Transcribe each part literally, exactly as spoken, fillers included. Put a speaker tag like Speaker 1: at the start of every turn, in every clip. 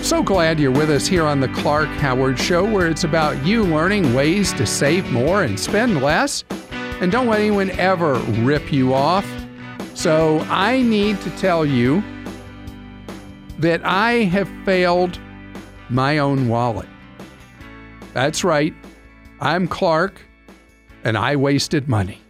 Speaker 1: So glad you're with us here on the Clark Howard Show, where it's about you learning ways to save more and spend less. And don't let anyone ever rip you off. So I need to tell you that I have failed my own wallet. That's right. I'm Clark, and I wasted money.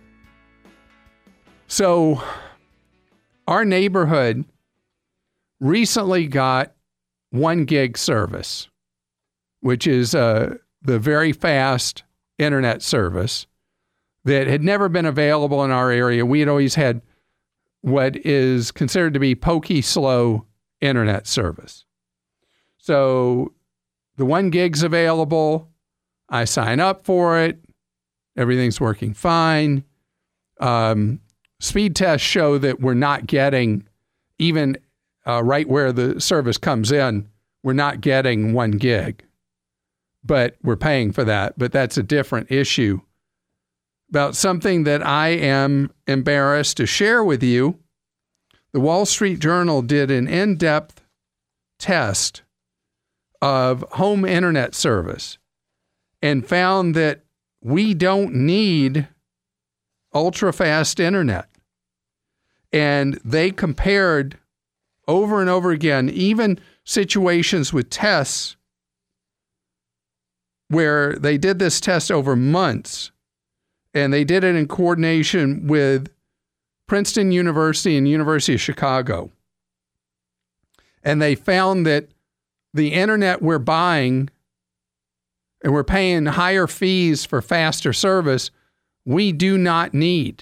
Speaker 1: So our neighborhood recently got one gig service, which is uh, the very fast internet service that had never been available in our area. We had always had what is considered to be pokey slow internet service. So the one gig's available. I sign up for it. Everything's working fine. Um, speed tests show that we're not getting even Uh, right where the service comes in, we're not getting one gig, but we're paying for that. But that's a different issue. About something that I am embarrassed to share with you, the Wall Street Journal did an in-depth test of home internet service and found that we don't need ultra-fast internet. And they compared over and over again, even situations with tests where they did this test over months, and they did it in coordination with Princeton University and University of Chicago. And they found that the internet we're buying, and we're paying higher fees for faster service, we do not need.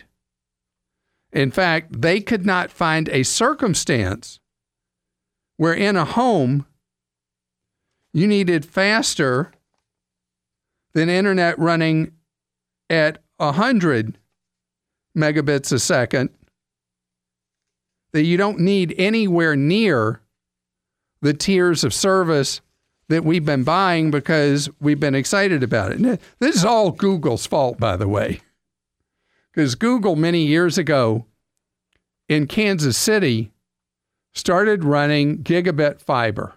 Speaker 1: In fact, they could not find a circumstance where in a home, you needed faster than internet running at one hundred megabits a second, that you don't need anywhere near the tiers of service that we've been buying because we've been excited about it. And this is all Google's fault, by the way, because Google many years ago in Kansas City started running gigabit fiber.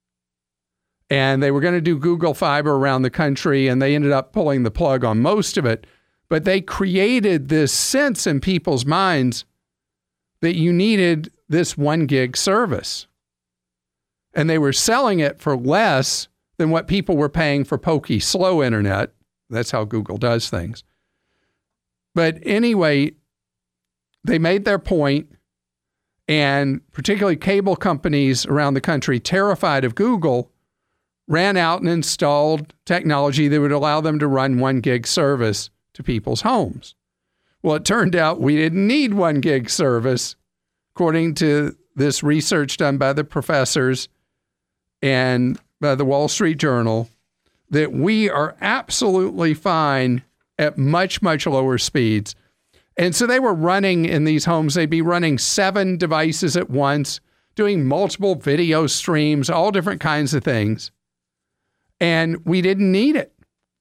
Speaker 1: And they were going to do Google Fiber around the country, and they ended up pulling the plug on most of it. But they created this sense in people's minds that you needed this one gig service. And they were selling it for less than what people were paying for pokey slow internet. That's how Google does things. But anyway, they made their point. And particularly cable companies around the country, terrified of Google, ran out and installed technology that would allow them to run one gig service to people's homes. Well, it turned out we didn't need one gig service, according to this research done by the professors and by the Wall Street Journal, that we are absolutely fine at much, much lower speeds. And so they were running in these homes, they'd be running seven devices at once, doing multiple video streams, all different kinds of things. And we didn't need it.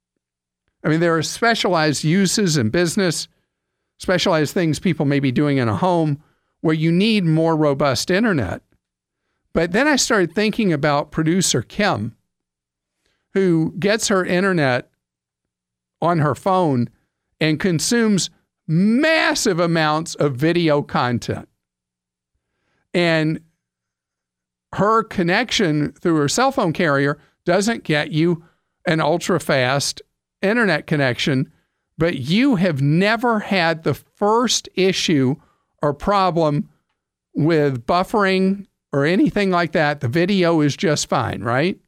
Speaker 1: I mean, there are specialized uses in business, specialized things people may be doing in a home where you need more robust internet. But then I started thinking about producer Kim, who gets her internet on her phone and consumes massive amounts of video content. And her connection through her cell phone carrier doesn't get you an ultra-fast internet connection, but you have never had the first issue or problem with buffering or anything like that. The video is just fine, right?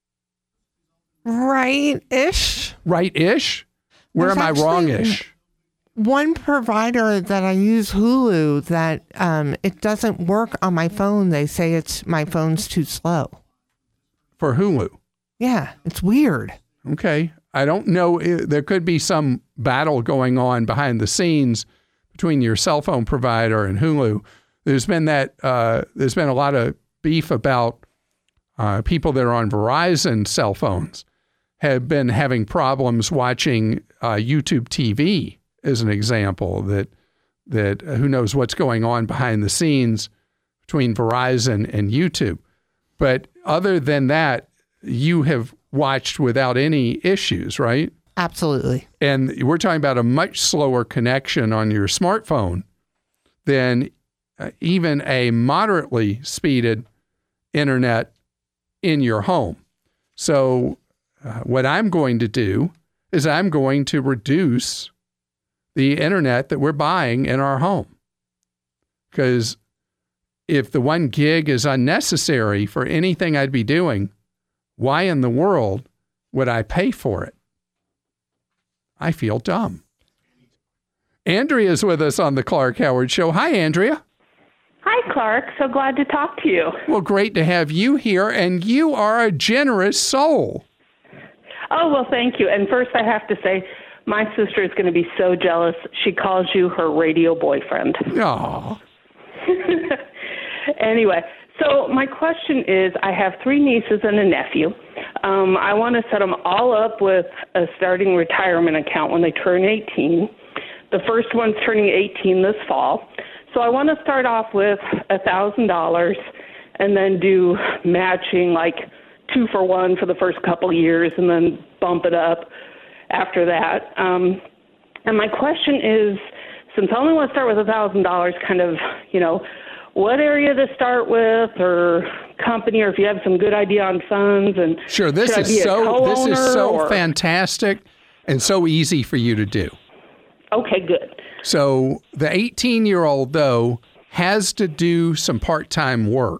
Speaker 2: Right-ish.
Speaker 1: Right-ish? Where
Speaker 2: There's
Speaker 1: am I
Speaker 2: actually
Speaker 1: wrong-ish?
Speaker 2: One provider that I use, Hulu, that um, it doesn't work on my phone. They say it's my phone's too slow.
Speaker 1: For Hulu?
Speaker 2: Yeah, it's weird.
Speaker 1: Okay. I don't know. There could be some battle going on behind the scenes between your cell phone provider and Hulu. There's been that, uh, there's been a lot of beef about uh, people that are on Verizon cell phones have been having problems watching uh, YouTube T V, as an example, that that uh, who knows what's going on behind the scenes between Verizon and YouTube. But other than that, you have watched without any issues, right?
Speaker 2: Absolutely.
Speaker 1: And we're talking about a much slower connection on your smartphone than uh, even a moderately speeded internet in your home. So uh, what I'm going to do is I'm going to reduce the internet that we're buying in our home. Because if the one gig is unnecessary for anything I'd be doing, why in the world would I pay for it? I feel dumb. Andrea's with us on the Clark Howard Show. Hi, Andrea.
Speaker 3: Hi, Clark. So glad to talk to you.
Speaker 1: Well, great to have you here, and you are a generous soul.
Speaker 3: Oh, well, thank you. And first, I have to say, my sister is going to be so jealous. She calls you her radio boyfriend.
Speaker 1: Aw.
Speaker 3: Anyway, so my question is, I have three nieces and a nephew. Um, I want to set them all up with a starting retirement account when they turn eighteen. The first one's turning eighteen this fall. So I want to start off with one thousand dollars and then do matching, like two for one for the first couple of years and then bump it up after that. Um, and my question is, since I only want to start with one thousand dollars, kind of, you know, what area to start with or company, or if you have some good idea on funds. And
Speaker 1: sure, this is so this is so or? fantastic and so easy for you to do.
Speaker 3: Okay, good.
Speaker 1: So the eighteen-year-old, though, has to do some part-time work.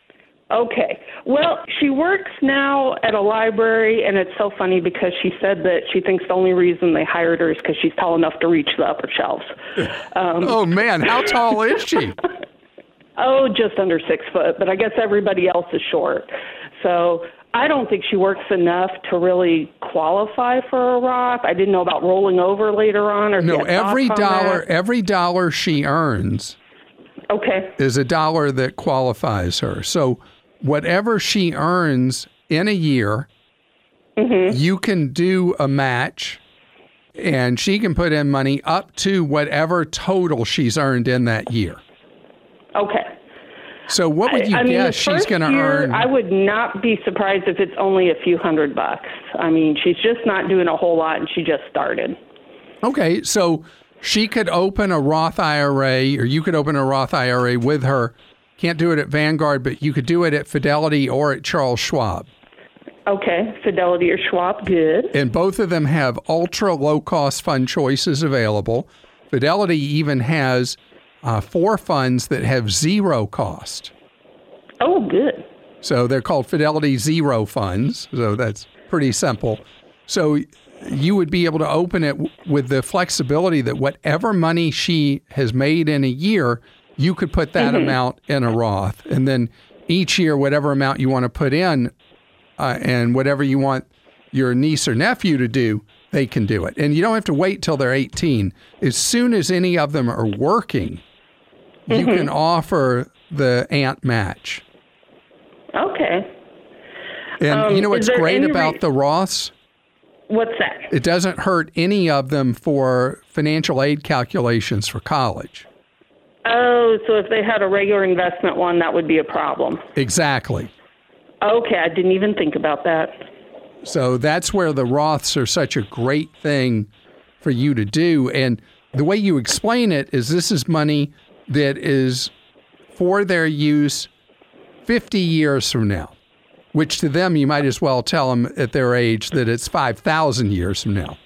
Speaker 3: Okay. Well, she works now at a library, and it's so funny because she said that she thinks the only reason they hired her is because she's tall enough to reach the upper shelves. Um,
Speaker 1: oh, man. How tall is she?
Speaker 3: Oh, just under six foot, but I guess everybody else is short. So I don't think she works enough to really qualify for a Roth. I didn't know about rolling over later on. Or
Speaker 1: no, every dollar, every dollar she earns
Speaker 3: okay.
Speaker 1: is a dollar that qualifies her. So whatever she earns in a year, mm-hmm. you can do a match, and she can put in money up to whatever total she's earned in that year.
Speaker 3: Okay.
Speaker 1: So what would you
Speaker 3: I, I
Speaker 1: guess
Speaker 3: mean,
Speaker 1: she's going to earn?
Speaker 3: I would not be surprised if it's only a few hundred bucks. I mean, she's just not doing a whole lot, and she just started.
Speaker 1: Okay, so she could open a Roth I R A, or you could open a Roth I R A with her. Can't do it at Vanguard, but you could do it at Fidelity or at Charles Schwab.
Speaker 3: Okay, Fidelity or Schwab, good.
Speaker 1: And both of them have ultra low-cost fund choices available. Fidelity even has Uh, four funds that have zero cost.
Speaker 3: Oh, good.
Speaker 1: So they're called Fidelity Zero funds. So that's pretty simple. So you would be able to open it w- with the flexibility that whatever money she has made in a year, you could put that mm-hmm. amount in a Roth. And then each year, whatever amount you want to put in uh, and whatever you want your niece or nephew to do, they can do it. And you don't have to wait till they're eighteen. As soon as any of them are working, you mm-hmm. can offer the aunt match.
Speaker 3: Okay.
Speaker 1: And
Speaker 3: um,
Speaker 1: you know what's great about
Speaker 3: re-
Speaker 1: the Roths?
Speaker 3: What's that?
Speaker 1: It doesn't hurt any of them for financial aid calculations for college.
Speaker 3: Oh, so if they had a regular investment one, that would be a problem.
Speaker 1: Exactly.
Speaker 3: Okay, I didn't even think about that.
Speaker 1: So that's where the Roths are such a great thing for you to do. And the way you explain it is this is money that is for their use fifty years from now, which to them you might as well tell them at their age that it's five thousand years from now.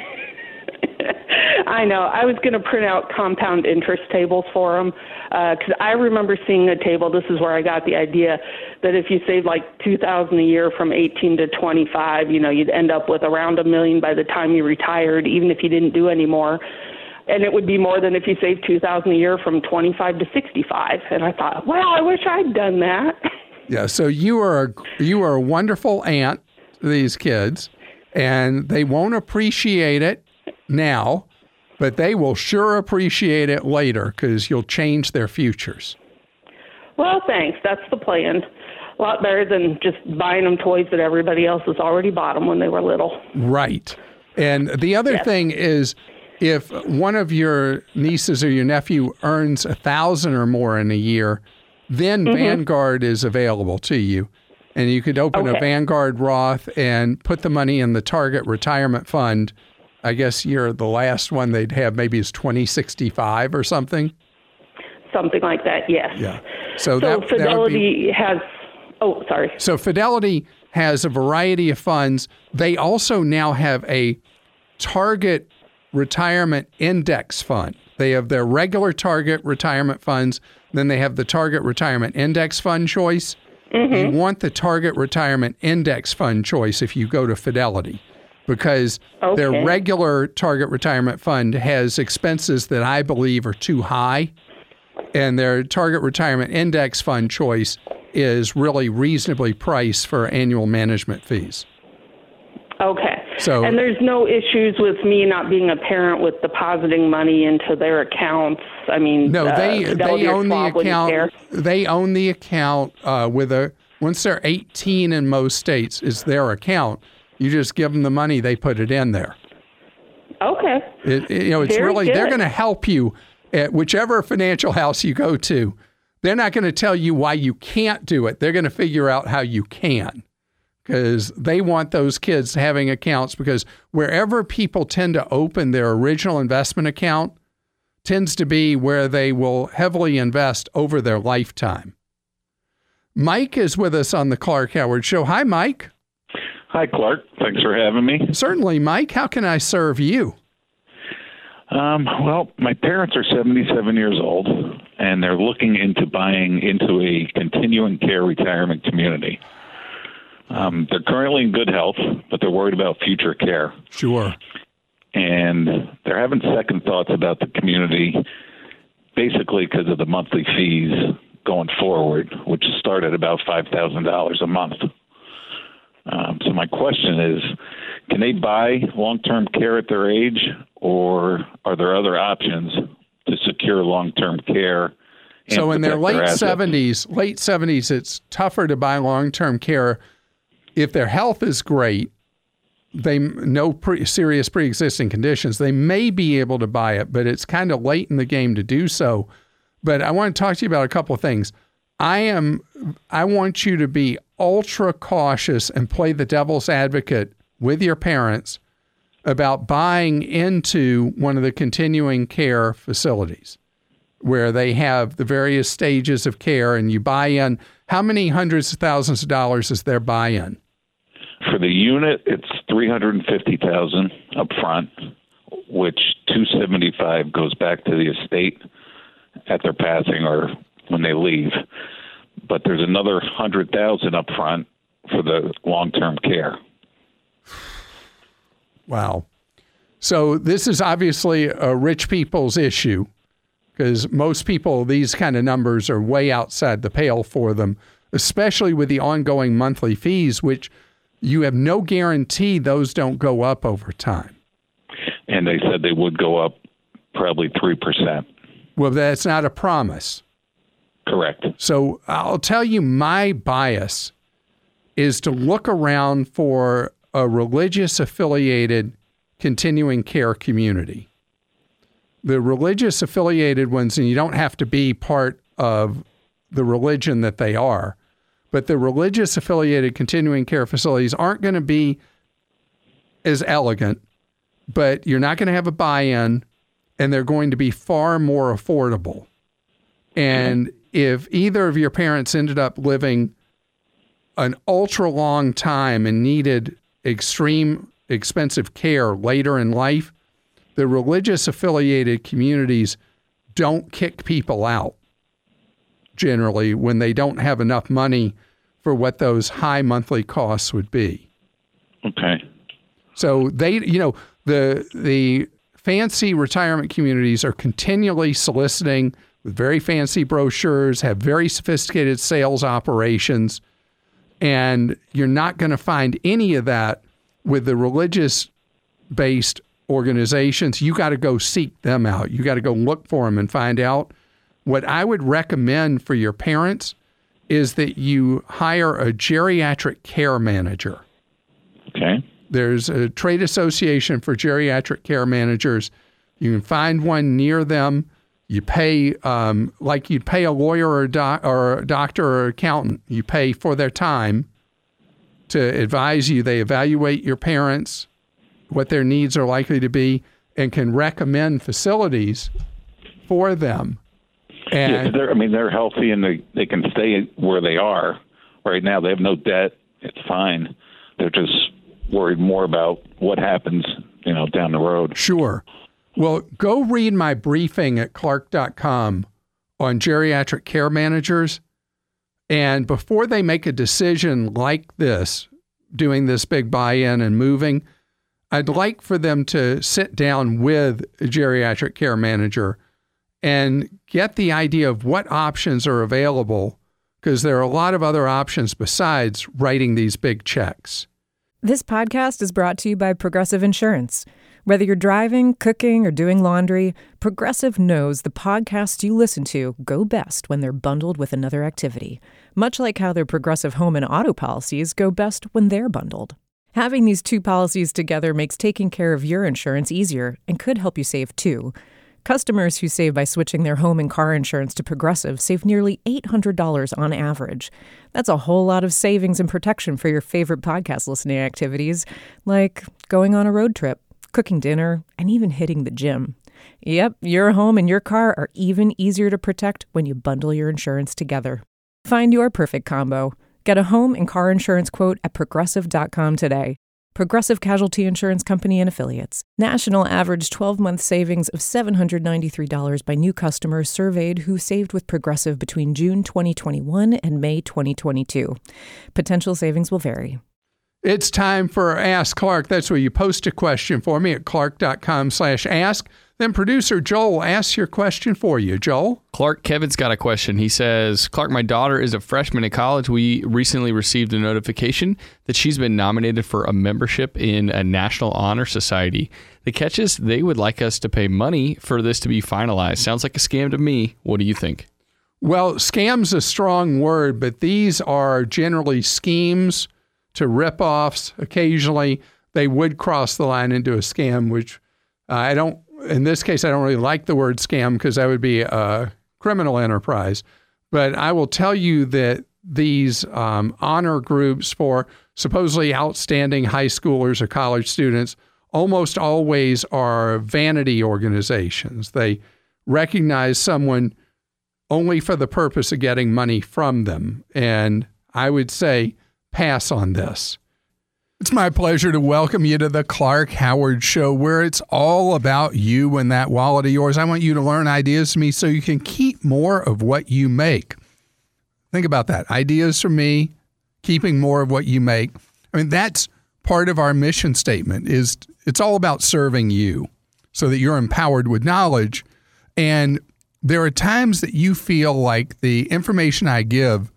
Speaker 3: I know. I was going to print out compound interest tables for them because uh, I remember seeing a table. This is where I got the idea that if you saved like two thousand dollars a year from eighteen to twenty-five, you know, you'd end up with around a million by the time you retired, even if you didn't do any more. And it would be more than if you saved two thousand dollars a year from twenty-five to sixty-five. And I thought, well, I wish I'd done that.
Speaker 1: Yeah, so you are a, you are a wonderful aunt to these kids, and they won't appreciate it now, but they will sure appreciate it later because you'll change their futures.
Speaker 3: Well, thanks. That's the plan. A lot better than just buying them toys that everybody else has already bought them when they were little.
Speaker 1: Right. And the other yes. thing is, if one of your nieces or your nephew earns a thousand or more in a year, then mm-hmm. Vanguard is available to you. And you could open okay. a Vanguard Roth and put the money in the Target Retirement Fund. I guess you're the last one they'd have maybe is twenty sixty-five or something.
Speaker 3: Something like that, yes.
Speaker 1: Yeah. So,
Speaker 3: so
Speaker 1: that,
Speaker 3: Fidelity
Speaker 1: that
Speaker 3: has, oh, sorry.
Speaker 1: So Fidelity has a variety of funds. They also now have a Target Retirement Index Fund. They have their regular Target retirement funds. Then they have the Target Retirement Index Fund choice. Mm-hmm. You want the Target Retirement Index Fund choice if you go to Fidelity, because okay. their regular Target Retirement Fund has expenses that I believe are too high, and their Target Retirement Index Fund choice is really reasonably priced for annual management fees.
Speaker 3: Okay.
Speaker 1: So,
Speaker 3: and there's no issues with me not being a parent with depositing money into their accounts. I mean,
Speaker 1: no, they
Speaker 3: uh,
Speaker 1: they own the account. They own the account uh, with a once they're eighteen in most states, it's their account. You just give them the money, they put it in there.
Speaker 3: Okay.
Speaker 1: It, it, you know, it's
Speaker 3: Very
Speaker 1: really
Speaker 3: good.
Speaker 1: They're going to help you at whichever financial house you go to. They're not going to tell you why you can't do it. They're going to figure out how you can, because they want those kids having accounts, because wherever people tend to open their original investment account tends to be where they will heavily invest over their lifetime. Mike is with us on the Clark Howard Show. Hi, Mike.
Speaker 4: Hi, Clark. Thanks for having me.
Speaker 1: Certainly, Mike. How can I serve you?
Speaker 4: Um, well, my parents are seventy-seven years old, and they're looking into buying into a continuing care retirement community. Um, they're currently in good health, but they're worried about future care.
Speaker 1: Sure.
Speaker 4: And they're having second thoughts about the community, basically because of the monthly fees going forward, which start at about five thousand dollars a month. Um, so my question is, can they buy long-term care at their age, or are there other options to secure long-term care?
Speaker 1: So in their late seventies, late seventies, it's tougher to buy long-term care. If their health is great, they no pre- serious pre-existing conditions, they may be able to buy it, but it's kind of late in the game to do so. But I want to talk to you about a couple of things. I am, I want you to be ultra cautious and play the devil's advocate with your parents about buying into one of the continuing care facilities where they have the various stages of care and you buy in. How many hundreds of thousands of dollars is their buy-in?
Speaker 4: For the unit, it's three hundred fifty thousand dollars up front, which two hundred seventy-five thousand dollars goes back to the estate at their passing or when they leave. But there's another one hundred thousand dollars up front for the long-term care.
Speaker 1: Wow. So this is obviously a rich people's issue, because most people, these kind of numbers are way outside the pale for them, especially with the ongoing monthly fees, which you have no guarantee those don't go up over time.
Speaker 4: And they said they would go up probably three percent.
Speaker 1: Well, that's not a promise.
Speaker 4: Correct.
Speaker 1: So I'll tell you, my bias is to look around for a religious affiliated continuing care community. The religious affiliated ones, and you don't have to be part of the religion that they are, but the religious affiliated continuing care facilities aren't going to be as elegant, but you're not going to have a buy-in, and they're going to be far more affordable. And if either of your parents ended up living an ultra long time and needed extreme expensive care later in life, the religious affiliated communities don't kick people out generally when they don't have enough money for what those high monthly costs would be.
Speaker 4: Okay.
Speaker 1: So they, you know, the the fancy retirement communities are continually soliciting with very fancy brochures, have very sophisticated sales operations, and you're not going to find any of that with the religious-based organizations. You got to go seek them out. You got to go look for them and find out. What I would recommend for your parents is that you hire a geriatric care manager.
Speaker 4: Okay.
Speaker 1: There's a trade association for geriatric care managers. You can find one near them. You pay, um, like you'd pay a lawyer or a, doc- or a doctor or accountant. You pay for their time to advise you. They evaluate your parents, what their needs are likely to be, and can recommend facilities for them. And
Speaker 4: yeah, they're, I mean, they're healthy and they, they can stay where they are right now. They have no debt. It's fine. They're just worried more about what happens, you know, down the road.
Speaker 1: Sure. Well, go read my briefing at Clark dot com on geriatric care managers. And before they make a decision like this, doing this big buy-in and moving, I'd like for them to sit down with a geriatric care manager and get the idea of what options are available, because there are a lot of other options besides writing these big checks.
Speaker 5: This podcast is brought to you by Progressive Insurance. Whether you're driving, cooking, or doing laundry, Progressive knows the podcasts you listen to go best when they're bundled with another activity, much like how their Progressive home and auto policies go best when they're bundled. Having these two policies together makes taking care of your insurance easier and could help you save too. Customers who save by switching their home and car insurance to Progressive save nearly eight hundred dollars on average. That's a whole lot of savings and protection for your favorite podcast listening activities, like going on a road trip, cooking dinner, and even hitting the gym. Yep, your home and your car are even easier to protect when you bundle your insurance together. Find your perfect combo. Get a home and car insurance quote at progressive dot com today. Progressive Casualty Insurance Company and Affiliates. National average twelve-month savings of seven hundred ninety-three dollars by new customers surveyed who saved with Progressive between June twenty twenty-one and May twenty twenty-two. Potential savings will vary.
Speaker 1: It's time for Ask Clark. That's where you post a question for me at clark dot com slash ask. Then producer Joel asks your question for you. Joel?
Speaker 6: Clark, Kevin's got a question. He says, Clark, my daughter is a freshman in college. We recently received a notification that she's been nominated for a membership in a National Honor Society. The catch is they would like us to pay money for this to be finalized. Sounds like a scam to me. What do you think?
Speaker 1: Well, scam's a strong word, but these are generally schemes to rip-offs. Occasionally, they would cross the line into a scam, which uh, I don't, in this case, I don't really like the word scam because that would be a criminal enterprise. But I will tell you that these um, honor groups for supposedly outstanding high schoolers or college students almost always are vanity organizations. They recognize someone only for the purpose of getting money from them. And I would say, pass on this. It's my pleasure to welcome you to the Clark Howard Show, where it's all about you and that wallet of yours. I want you to learn ideas from me so you can keep more of what you make. Think about that. Ideas from me, keeping more of what you make. I mean, that's part of our mission statement. Is it's all about serving you so that you're empowered with knowledge. And there are times that you feel like the information I give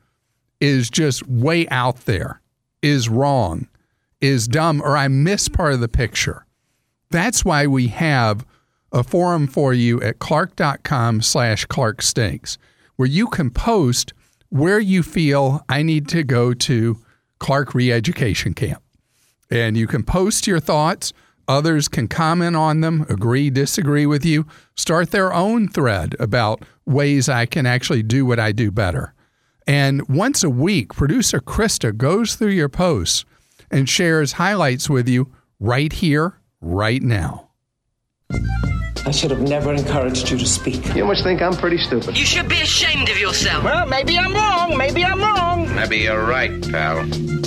Speaker 1: is just way out there, is wrong, is dumb, or I miss part of the picture. That's why we have a forum for you at clark dot com slash Clark Stinks, where you can post where you feel I need to go to Clark Re-Education Camp. And you can post your thoughts. Others can comment on them, agree, disagree with you, start their own thread about ways I can actually do what I do better. And once a week, producer Krista goes through your posts and shares highlights with you right here, right now.
Speaker 7: I should have never encouraged you to speak.
Speaker 8: You must think I'm pretty stupid.
Speaker 9: You should be ashamed of yourself.
Speaker 7: Well, maybe I'm wrong. Maybe I'm wrong.
Speaker 8: Maybe you're right, pal.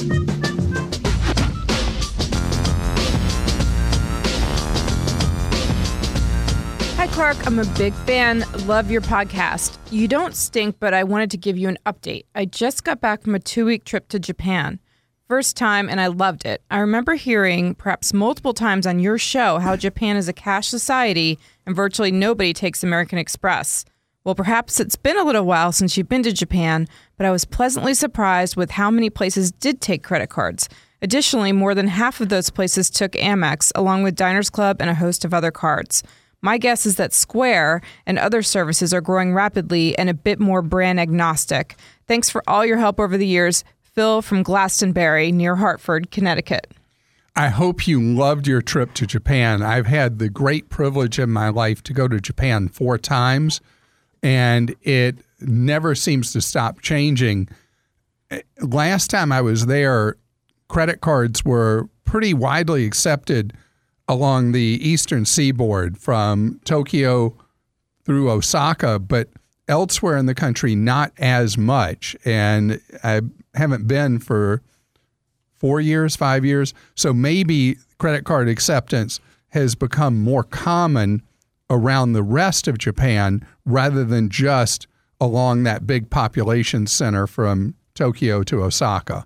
Speaker 10: Hi, Clark. I'm a big fan. Love your podcast. You don't stink, but I wanted to give you an update. I just got back from a two-week trip to Japan. First time, and I loved it. I remember hearing, perhaps multiple times on your show, how Japan is a cash society and virtually nobody takes American Express. Well, perhaps it's been a little while since you've been to Japan, but I was pleasantly surprised with how many places did take credit cards. Additionally, more than half of those places took Amex, along with Diners Club and a host of other cards. My guess is that Square and other services are growing rapidly and a bit more brand agnostic. Thanks for all your help over the years. Phil from Glastonbury near Hartford, Connecticut.
Speaker 1: I hope you loved your trip to Japan. I've had the great privilege in my life to go to Japan four times, and it never seems to stop changing. Last time I was there, credit cards were pretty widely accepted along the eastern seaboard from Tokyo through Osaka, but elsewhere in the country, not as much. And I haven't been for four years, five years. So maybe credit card acceptance has become more common around the rest of Japan rather than just along that big population center from Tokyo to Osaka.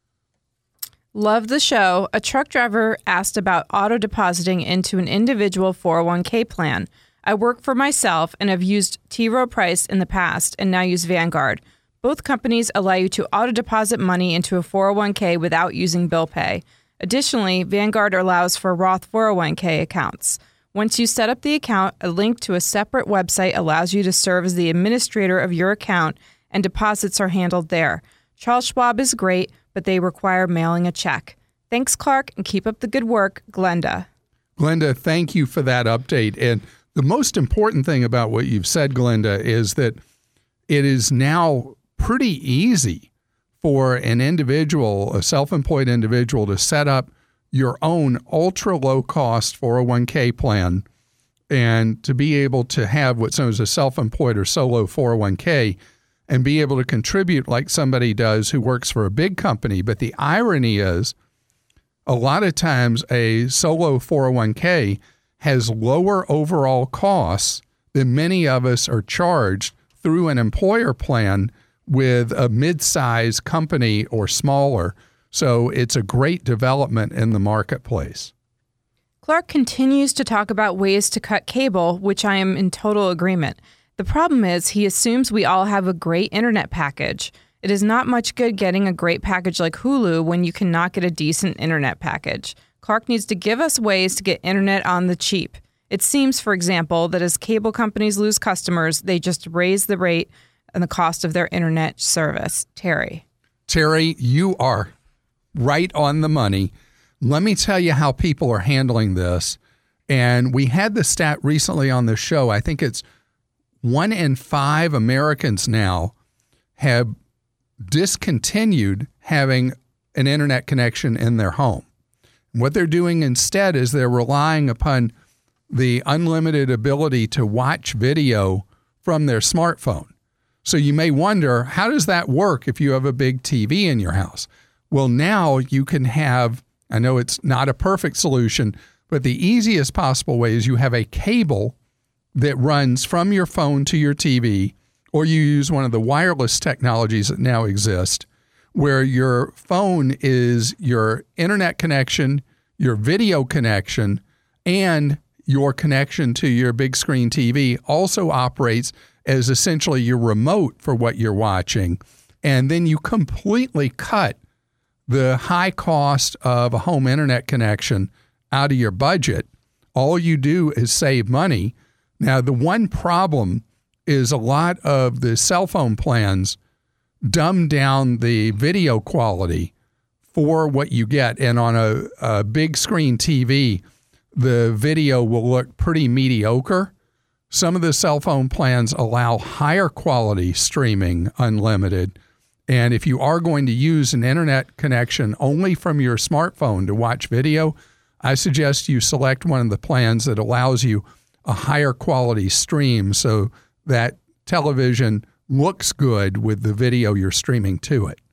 Speaker 10: Love the show. A truck driver asked about auto depositing into an individual four oh one k plan. I work for myself and have used T. Rowe Price in the past and now use Vanguard. Both companies allow you to auto deposit money into a four oh one k without using bill pay. Additionally, Vanguard allows for Roth four oh one k accounts. Once you set up the account, a link to a separate website allows you to serve as the administrator of your account, and deposits are handled there. Charles Schwab is great, but they require mailing a check. Thanks, Clark, and keep up the good work, Glenda.
Speaker 1: Glenda, thank you for that update. And the most important thing about what you've said, Glenda, is that it is now pretty easy for an individual, a self-employed individual, to set up your own ultra low-cost four oh one k plan and to be able to have what's known as a self-employed or solo four oh one k and be able to contribute like somebody does who works for a big company. But the irony is, a lot of times a solo four oh one k has lower overall costs than many of us are charged through an employer plan with a mid-size company or smaller. So it's a great development in the marketplace.
Speaker 10: Clark continues to talk about ways to cut cable, which I am in total agreement. The problem is he assumes we all have a great internet package. It is not much good getting a great package like Hulu when you cannot get a decent internet package. Clark needs to give us ways to get internet on the cheap. It seems, for example, that as cable companies lose customers, they just raise the rate and the cost of their internet service. Terry.
Speaker 1: Terry, you are right on the money. Let me tell you how people are handling this. And we had the stat recently on the show. I think it's one in five Americans now have discontinued having an internet connection in their home. What they're doing instead is they're relying upon the unlimited ability to watch video from their smartphone. So you may wonder, how does that work if you have a big T V in your house? Well, now you can have, I know it's not a perfect solution, but the easiest possible way is you have a cable that runs from your phone to your T V, or you use one of the wireless technologies that now exist, where your phone is your internet connection, your video connection, and your connection to your big screen T V also operates as essentially your remote for what you're watching. And then you completely cut the high cost of a home internet connection out of your budget. All you do is save money. Now, the one problem is a lot of the cell phone plans dumb down the video quality for what you get. And on a, a big screen T V, the video will look pretty mediocre. Some of the cell phone plans allow higher quality streaming unlimited. And if you are going to use an internet connection only from your smartphone to watch video, I suggest you select one of the plans that allows you a higher quality stream so that television looks good with the video you're streaming to it.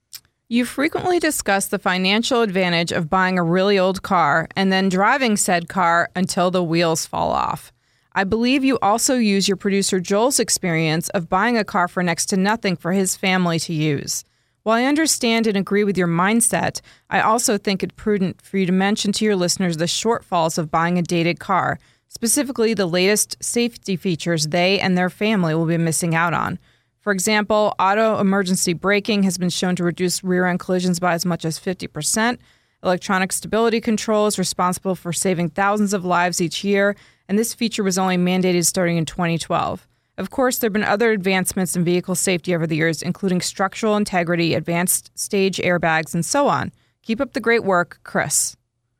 Speaker 10: You frequently discuss the financial advantage of buying a really old car and then driving said car until the wheels fall off. I believe you also use your producer Joel's experience of buying a car for next to nothing for his family to use. While I understand and agree with your mindset, I also think it prudent for you to mention to your listeners the shortfalls of buying a dated car, specifically the latest safety features they and their family will be missing out on. For example, auto emergency braking has been shown to reduce rear-end collisions by as much as fifty percent. Electronic stability control is responsible for saving thousands of lives each year, and this feature was only mandated starting in twenty twelve. Of course, there have been other advancements in vehicle safety over the years, including structural integrity, advanced stage airbags, and so on. Keep up the great work, Chris.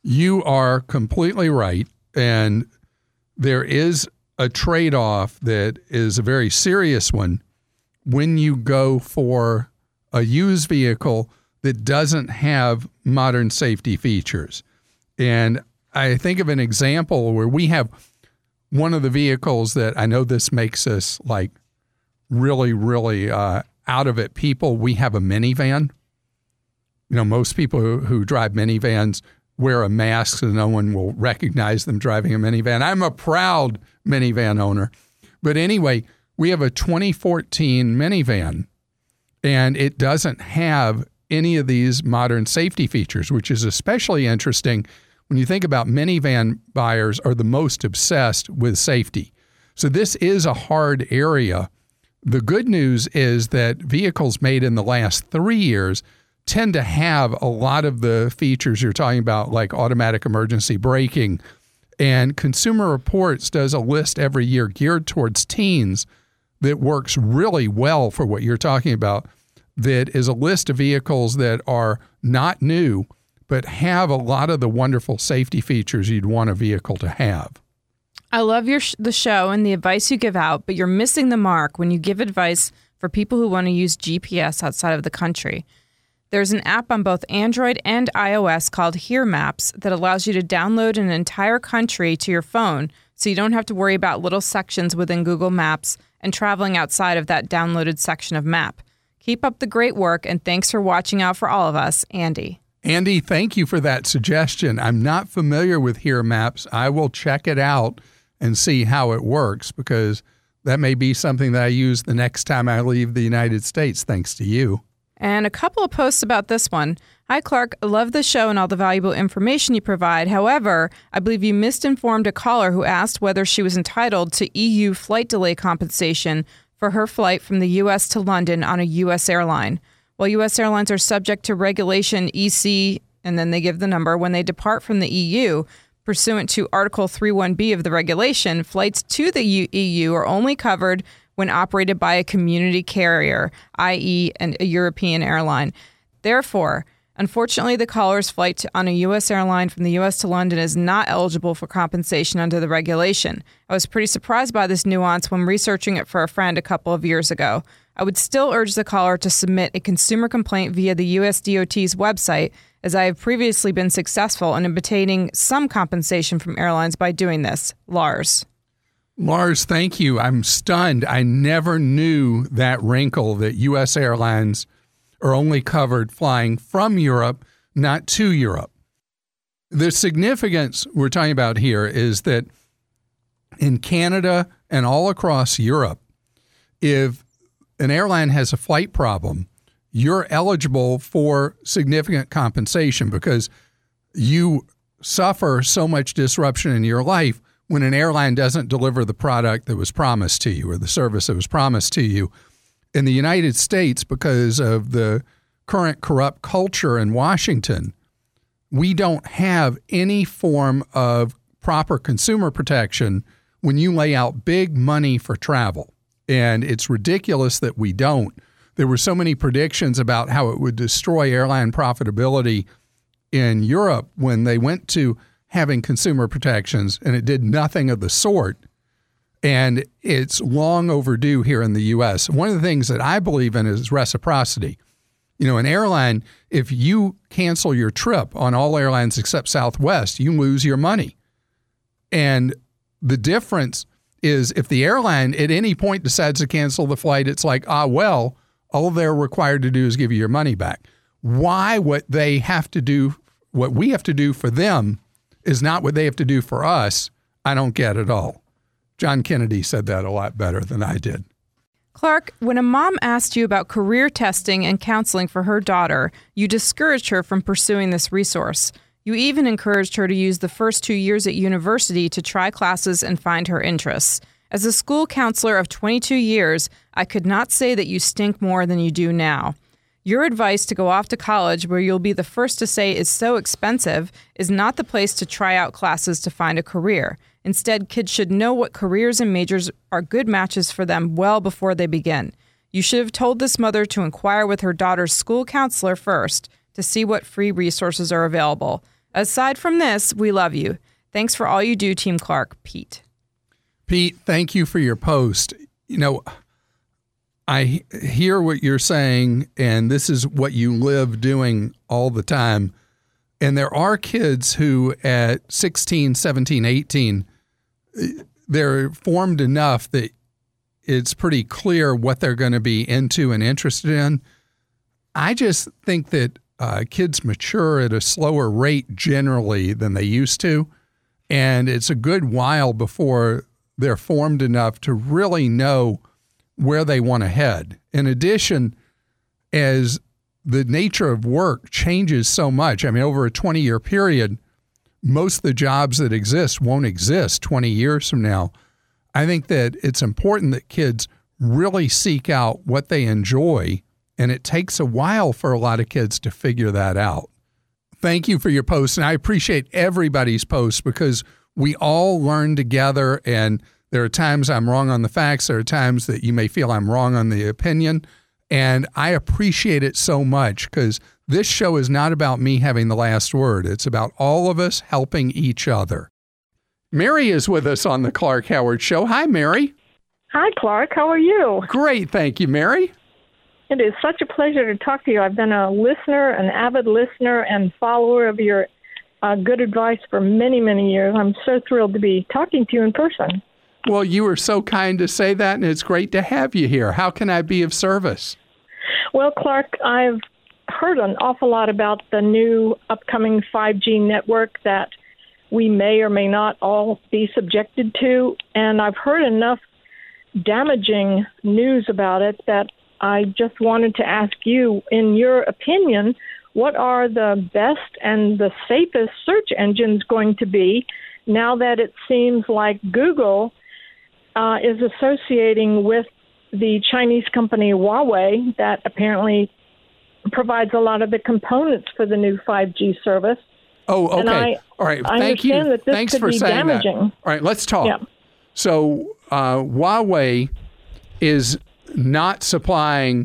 Speaker 1: You are completely right. And there is a trade-off that is a very serious one when you go for a used vehicle that doesn't have modern safety features. And I think of an example where we have one of the vehicles that I know this makes us like really, really uh, out of it people. We have a minivan. You know, most people who, who drive minivans wear a mask so no one will recognize them driving a minivan. I'm a proud minivan owner. But anyway, we have a twenty fourteen minivan, and it doesn't have any of these modern safety features, which is especially interesting when you think about minivan buyers are the most obsessed with safety. So this is a hard area. The good news is that vehicles made in the last three years tend to have a lot of the features you're talking about, like automatic emergency braking. And Consumer Reports does a list every year geared towards teens that works really well for what you're talking about, that is a list of vehicles that are not new, but have a lot of the wonderful safety features you'd want a vehicle to have.
Speaker 10: I love your sh- the show and the advice you give out, but you're missing the mark when you give advice for people who want to use G P S outside of the country. There's an app on both Android and iOS called Here Maps that allows you to download an entire country to your phone so you don't have to worry about little sections within Google Maps and traveling outside of that downloaded section of map. Keep up the great work, and thanks for watching out for all of us, Andy.
Speaker 1: Andy, thank you for that suggestion. I'm not familiar with Here Maps. I will check it out and see how it works, because that may be something that I use the next time I leave the United States, thanks to you.
Speaker 10: And a couple of posts about this one. Hi, Clark. I love the show and all the valuable information you provide. However, I believe you misinformed a caller who asked whether she was entitled to E U flight delay compensation for her flight from the U S to London on a U S airline. While U S airlines are subject to regulation E C, and then they give the number, when they depart from the E U, pursuant to Article three one B of the regulation, flights to the E U are only covered when operated by a community carrier, that is an, a European airline. Therefore, unfortunately, the caller's flight to, on a U S airline from the U S to London is not eligible for compensation under the regulation. I was pretty surprised by this nuance when researching it for a friend a couple of years ago. I would still urge the caller to submit a consumer complaint via the U S D O T's website, as I have previously been successful in obtaining some compensation from airlines by doing this. Lars.
Speaker 1: Lars, thank you. I'm stunned. I never knew that wrinkle that U S airlines are only covered flying from Europe, not to Europe. The significance we're talking about here is that in Canada and all across Europe, if an airline has a flight problem, you're eligible for significant compensation because you suffer so much disruption in your life when an airline doesn't deliver the product that was promised to you or the service that was promised to you. In the United States, because of the current corrupt culture in Washington, we don't have any form of proper consumer protection when you lay out big money for travel. And it's ridiculous that we don't. There were so many predictions about how it would destroy airline profitability in Europe when they went to having consumer protections, and it did nothing of the sort. And it's long overdue here in the U S. One of the things that I believe in is reciprocity. You know, an airline, if you cancel your trip on all airlines except Southwest, you lose your money. And the difference is if the airline at any point decides to cancel the flight, it's like, ah, well, all they're required to do is give you your money back. Why what they have to do, what we have to do for them is not what they have to do for us, I don't get at all. John Kennedy said that a lot better than I did.
Speaker 10: Clark, when a mom asked you about career testing and counseling for her daughter, you discouraged her from pursuing this resource. You even encouraged her to use the first two years at university to try classes and find her interests. As a school counselor of twenty-two years, I could not say that you stink more than you do now. Your advice to go off to college, where you'll be the first to say is so expensive, is not the place to try out classes to find a career. Instead, kids should know what careers and majors are good matches for them well before they begin. You should have told this mother to inquire with her daughter's school counselor first to see what free resources are available. Aside from this, we love you. Thanks for all you do, Team Clark. Pete.
Speaker 1: Pete, thank you for your post. You know, I hear what you're saying, and this is what you live doing all the time. And there are kids who at sixteen, seventeen, eighteen, they're formed enough that it's pretty clear what they're going to be into and interested in. I just think that uh, kids mature at a slower rate generally than they used to. And it's a good while before they're formed enough to really know where they want to head. In addition, as the nature of work changes so much, I mean, over a twenty-year period, most of the jobs that exist won't exist twenty years from now. I think that it's important that kids really seek out what they enjoy, and it takes a while for a lot of kids to figure that out. Thank you for your post, and I appreciate everybody's posts because we all learn together, and there are times I'm wrong on the facts. There are times that you may feel I'm wrong on the opinion, and I appreciate it so much because this show is not about me having the last word. It's about all of us helping each other. Mary is with us on the Clark Howard Show. Hi, Mary.
Speaker 11: Hi, Clark. How are you?
Speaker 1: Great. Thank you, Mary.
Speaker 11: It is such a pleasure to talk to you. I've been a listener, an avid listener and follower of your uh, good advice for many, many years. I'm so thrilled to be talking to you in person.
Speaker 1: Well, you were so kind to say that, and it's great to have you here. How can I be of service?
Speaker 11: Well, Clark, I've heard an awful lot about the new upcoming five G network that we may or may not all be subjected to, and I've heard enough damaging news about it that I just wanted to ask you, in your opinion, what are the best and the safest search engines going to be now that it seems like Google uh, is associating with the Chinese company Huawei that apparently provides a lot of the components for the new five G service?
Speaker 1: Oh, okay.
Speaker 11: And I,
Speaker 1: All right.
Speaker 11: I
Speaker 1: Thank you.
Speaker 11: understand that this
Speaker 1: Thanks
Speaker 11: could
Speaker 1: for
Speaker 11: be
Speaker 1: saying
Speaker 11: damaging.
Speaker 1: that. All right, let's talk.
Speaker 11: Yeah.
Speaker 1: So uh, Huawei is not supplying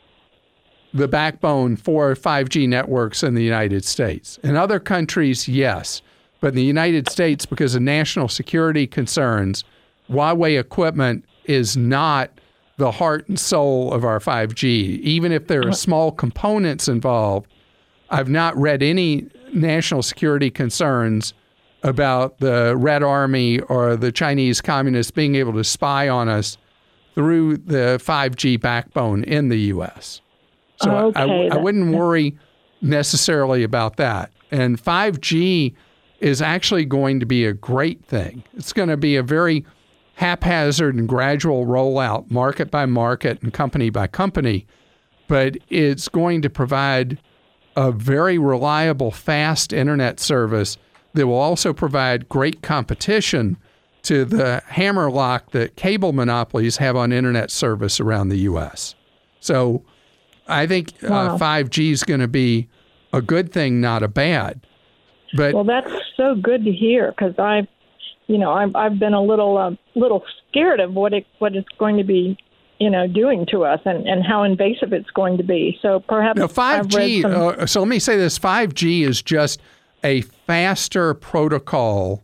Speaker 1: the backbone for five G networks in the United States. In other countries, yes. But in the United States, because of national security concerns, Huawei equipment is not the heart and soul of our five G. Even if there are small components involved, I've not read any national security concerns about the Red Army or the Chinese communists being able to spy on us through the five G backbone in the U S. So
Speaker 11: okay,
Speaker 1: I, I wouldn't worry necessarily about that. And five G is actually going to be a great thing. It's going to be a very haphazard and gradual rollout, market by market and company by company, but it's going to provide a very reliable, fast internet service that will also provide great competition to the hammerlock that cable monopolies have on internet service around the U S. So I think
Speaker 11: wow.
Speaker 1: uh, five G is going to be a good thing, not a bad. But
Speaker 11: well, that's so good to hear because I've, you know, I've I've been a little uh, little scared of what it what it's going to be, you know, doing to us and, and how invasive it's going to be. So perhaps
Speaker 1: no, five G.
Speaker 11: Some...
Speaker 1: Uh, so let me say this: five G is just a faster protocol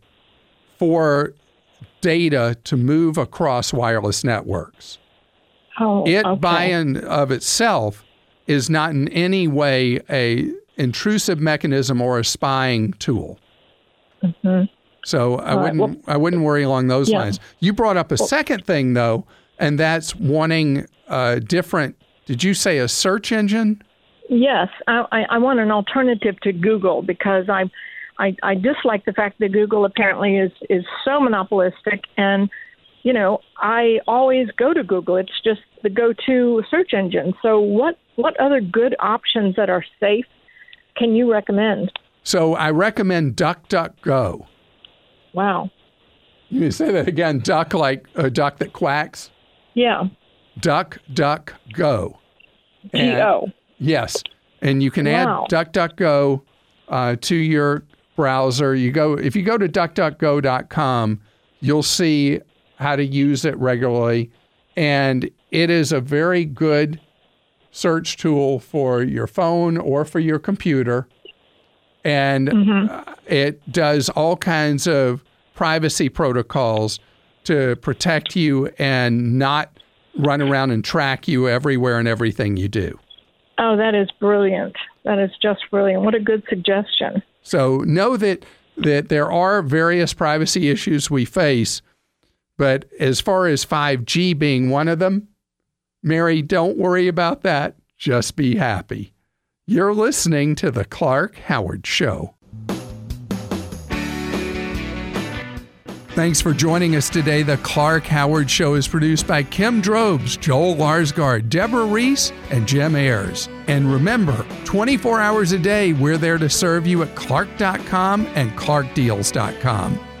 Speaker 1: for data to move across wireless networks.
Speaker 11: Oh,
Speaker 1: it
Speaker 11: okay.
Speaker 1: by and of itself is not in any way a intrusive mechanism or a spying tool.
Speaker 11: Mm-hmm.
Speaker 1: So I
Speaker 11: All
Speaker 1: wouldn't
Speaker 11: right, well,
Speaker 1: I wouldn't worry along those
Speaker 11: yeah.
Speaker 1: lines. You brought up a
Speaker 11: well,
Speaker 1: second thing though, and that's wanting a different. Did you say a search engine?
Speaker 11: Yes, I, I want an alternative to Google because I, I I dislike the fact that Google apparently is is so monopolistic, and you know I always go to Google. It's just the go-to search engine. So what what other good options that are safe can you recommend?
Speaker 1: So I recommend DuckDuckGo.
Speaker 11: Wow.
Speaker 1: You can say that again, duck like a duck that quacks?
Speaker 11: Yeah.
Speaker 1: DuckDuckGo.
Speaker 11: G O.
Speaker 1: Yes. And you can
Speaker 11: wow.
Speaker 1: add DuckDuckGo uh, to your browser. You go if you go to duck duck go dot com, you'll see how to use it regularly. And it is a very good search tool for your phone or for your computer. And
Speaker 11: Mm-hmm.
Speaker 1: uh, it does all kinds of privacy protocols to protect you and not run around and track you everywhere and everything you do.
Speaker 11: Oh, that is brilliant. That is just brilliant. What a good suggestion.
Speaker 1: So know that that there are various privacy issues we face, but as far as five G being one of them, Mary, don't worry about that. Just be happy. You're listening to The Clark Howard Show. Thanks for joining us today. The Clark Howard Show is produced by Kim Drobes, Joel Larsgaard, Deborah Reese, and Jim Ayers. And remember, twenty-four hours a day, we're there to serve you at clark dot com and clark deals dot com.